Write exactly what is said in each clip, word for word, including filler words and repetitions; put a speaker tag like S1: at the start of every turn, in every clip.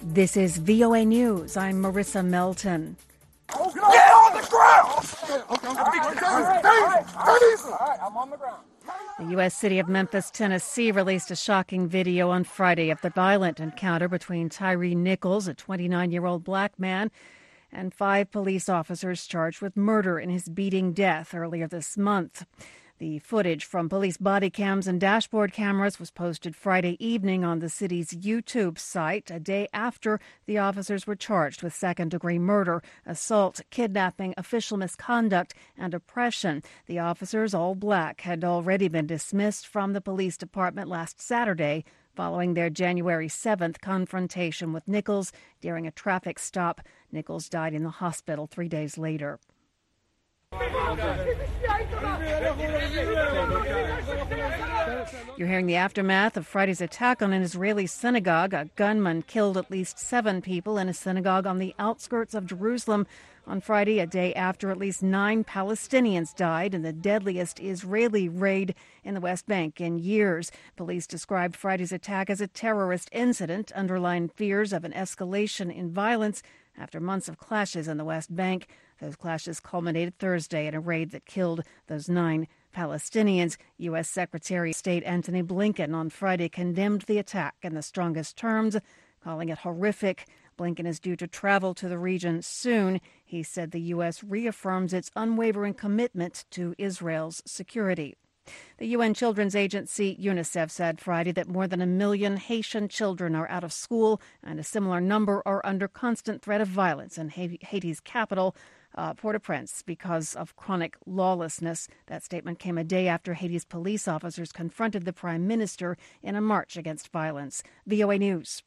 S1: This is V O A News. I'm Marissa Melton.
S2: Get on the ground! Okay, okay, all right, all right, all right, I'm on the ground.
S1: The U S city of Memphis, Tennessee, released a shocking video on Friday of the violent encounter between Tyree Nichols, a twenty-nine-year-old black man, and five police officers charged with murder in his beating death earlier this month. The footage from police body cams and dashboard cameras was posted Friday evening on the city's YouTube site, a day after the officers were charged with second-degree murder, assault, kidnapping, official misconduct, and oppression. The officers, all black, had already been dismissed from the police department last Saturday following their January seventh confrontation with Nichols during a traffic stop. Nichols died in the hospital three days later. You're hearing the aftermath of Friday's attack on an Israeli synagogue. A gunman killed at least seven people in a synagogue on the outskirts of Jerusalem on Friday, a day after at least nine Palestinians died in the deadliest Israeli raid in the West Bank in years. Police described Friday's attack as a terrorist incident, underlying fears of an escalation in violence after months of clashes in the West Bank. Those clashes culminated Thursday in a raid that killed those nine Palestinians. U S. Secretary of State Antony Blinken on Friday condemned the attack in the strongest terms, calling it horrific. Blinken is due to travel to the region soon. He said the U S reaffirms its unwavering commitment to Israel's security. The U N Children's Agency, UNICEF, said Friday that more than a million Haitian children are out of school and a similar number are under constant threat of violence in Haiti's capital, uh, Port-au-Prince, because of chronic lawlessness. That statement came a day after Haiti's police officers confronted the prime minister in a march against violence. V O A News.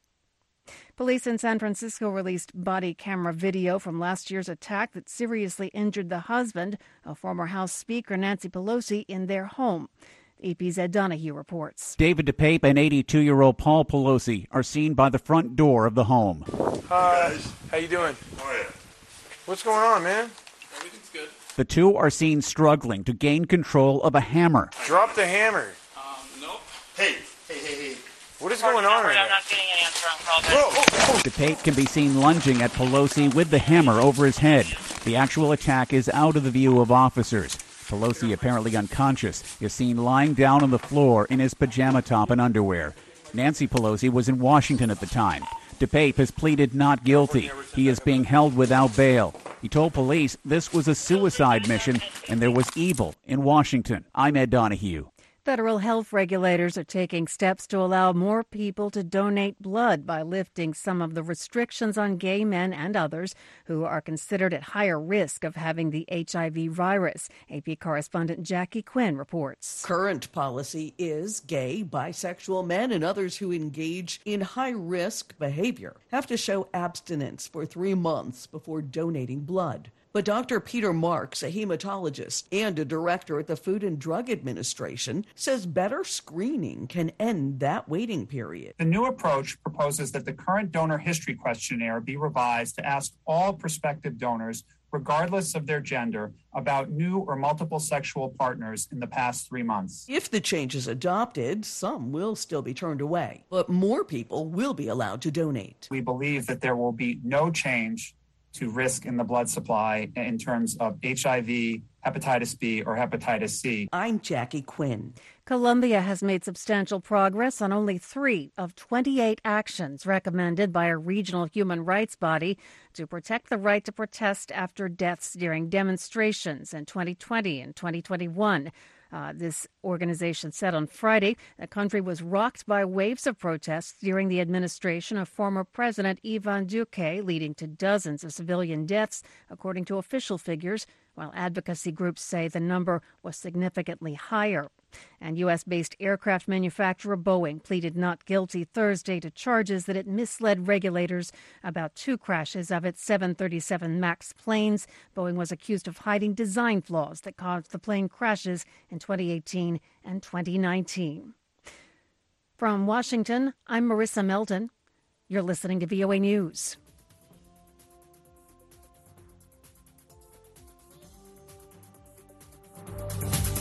S1: Police in San Francisco released body camera video from last year's attack that seriously injured the husband of former House Speaker Nancy Pelosi in their home. A P's Ed Donahue reports.
S3: David DePape and eighty-two-year-old Paul Pelosi are seen by the front door of the home.
S4: Hi, how you doing?
S5: How are you?
S4: What's going on, man?
S5: Everything's good.
S3: The two are seen struggling to gain control of a hammer.
S4: Drop the hammer.
S5: Um, nope. Hey, hey, hey, hey.
S4: What is going on right now?
S6: I'm not getting an answer on call.
S4: Whoa, whoa, whoa.
S3: DePape can be seen lunging at Pelosi with the hammer over his head. The actual attack is out of the view of officers. Pelosi, apparently unconscious, is seen lying down on the floor in his pajama top and underwear. Nancy Pelosi was in Washington at the time. DePape has pleaded not guilty. He is being held without bail. He told police this was a suicide mission and there was evil in Washington. I'm Ed Donahue.
S1: Federal health regulators are taking steps to allow more people to donate blood by lifting some of the restrictions on gay men and others who are considered at higher risk of having the H I V virus. A P correspondent Jackie Quinn reports.
S7: Current policy is gay, bisexual men and others who engage in high-risk behavior have to show abstinence for three months before donating blood. But Doctor Peter Marks, a hematologist and a director at the Food and Drug Administration, says better screening can end that waiting period.
S8: The new approach proposes that the current donor history questionnaire be revised to ask all prospective donors, regardless of their gender, about new or multiple sexual partners in the past three months.
S7: If the change is adopted, some will still be turned away, but more people will be allowed to donate.
S8: We believe that there will be no change to risk in the blood supply in terms of H I V, hepatitis B, or hepatitis C.
S7: I'm Jackie Quinn.
S1: Colombia has made substantial progress on only three of twenty-eight actions recommended by a regional human rights body to protect the right to protest after deaths during demonstrations in twenty twenty and twenty twenty-one. Uh, this organization said on Friday the country was rocked by waves of protests during the administration of former President Ivan Duque, leading to dozens of civilian deaths, according to official figures, while advocacy groups say the number was significantly higher. And U S-based aircraft manufacturer Boeing pleaded not guilty Thursday to charges that it misled regulators about two crashes of its seven thirty-seven MAX planes. Boeing was accused of hiding design flaws that caused the plane crashes in twenty eighteen and twenty nineteen. From Washington, I'm Marissa Melton. You're listening to V O A News.